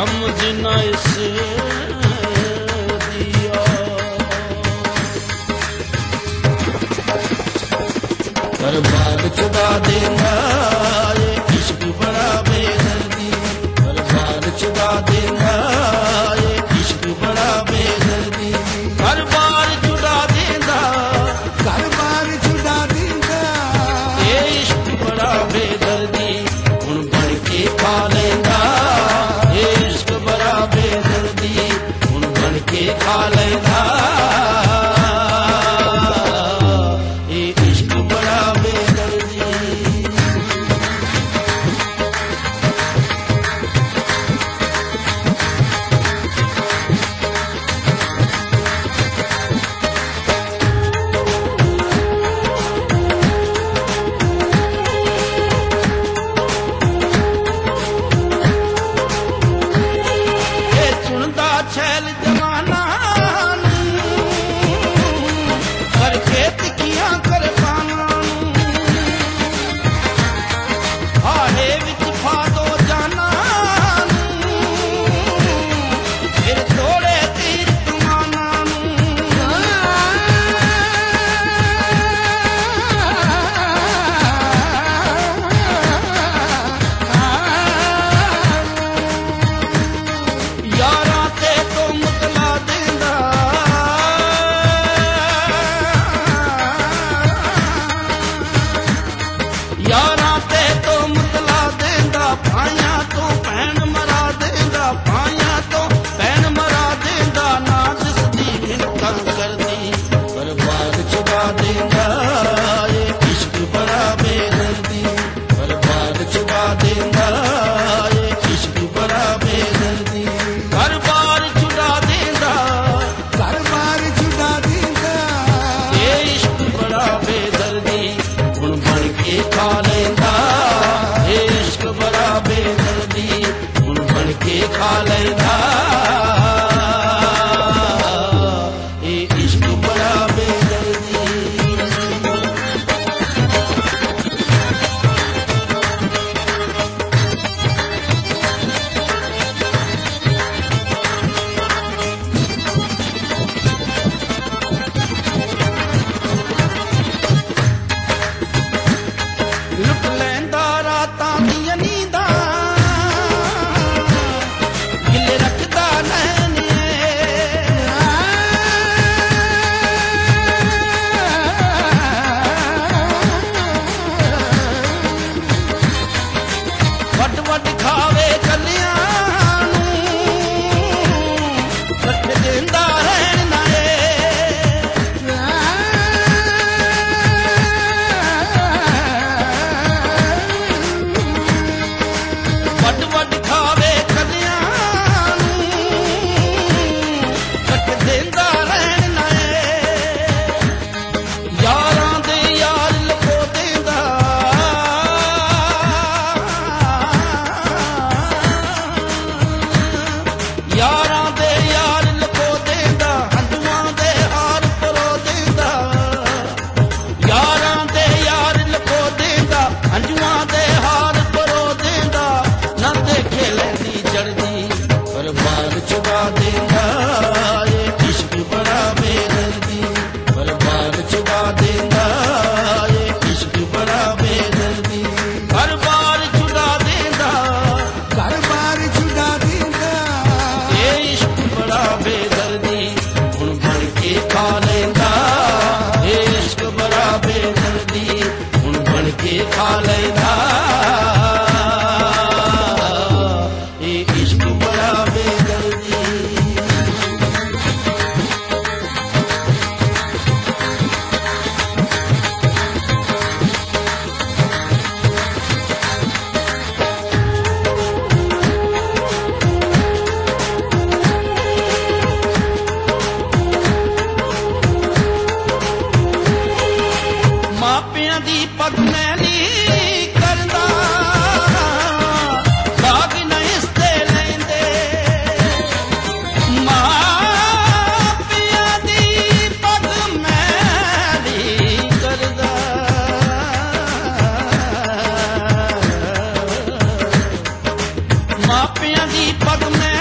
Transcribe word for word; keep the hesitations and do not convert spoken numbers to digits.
समझ न इस दिया। बर्बाद चुका देना ये इश्क बड़ा बेदर्दी, बर्बाद चुका देना ये इश्क बड़ा बेदर्दी। हर बार छुड़ा देना, हर बार छुड़ा देना ये इश्क बड़ा बेदर्दी, हुण बन के खा लेंदा ये इश्क बड़ा बेदर्दी, हुण बन के खा लेंदा ये इश्क बड़ा बेदर्दी। छैल जवाना करके तिखियां कर पाना हारे विच फादो जाना फिर थोड़े तीर कमाना। यारा यारां ते तो मुतला देंदा, भाइयां तो भैन मरा देंदा, भाइयां तो भैन मरा देंदा, ना जिसदी मिन्नतां करदी बर्बाद चुका देंदा ये इश्क बड़ा बेदर्दी, बर्बाद चुका देंदा ये इश्क बड़ा बेदर्दी। हर बार छुड़ा देंदा, हर बार छुड़ा देना ये इश्क बड़ा बेदर्दी, हुण बन के खा लेंदा ये इश्क बड़ा बेदर्दी, हुण बन के खा लेंदा ये इश्क बड़ा बेदर्दी। लुट लैंदा रातां दियां नींदां, गिले रखदा नैन वड वड खावे कलियां नूं, रख देंदा रहन नाए वड वड खावे कलियां रख देंदा रहन नाए। यारां दे यार लपो देंदा, यारां दे यार लपो देंदा, हंजुआं दे हार परो देंदा, यारां दे यार लपो देंदा, हंजुआं दे हार परो देंदा, ना देखे लैंदी चढ़दी बर्बाद चुका देंदा ये इश्क बड़ा बेदर्दी, बर्बाद चुका देंदा ये इश्क बड़ा बेदर्दी। हर बार छुड़ा देंदा, हर बार छुड़ा देना ये इश्क बड़ा बेदर्दी, हुण बन के खा लेंदा ये इश्क बड़ा बेदर्दी, हुण बन के खा लेंदा ये इश्क बड़ा बेदर्दी। ਮਾਪਿਆਂ ਦੀ ਪੱਗ ਮੈਂ ਨਹੀਂ ਕਰਦਾ, ਬਾਗ ਨਾ ਇਸ ਤੇ ਲੈਂਦੇ, ਮਾਪਿਆਂ ਦੀ ਪੱਗ ਮੈਂ ਨਹੀਂ ਕਰਦਾ, ਮਾਪਿਆਂ ਦੀ ਪੱਗ ਮੈਂ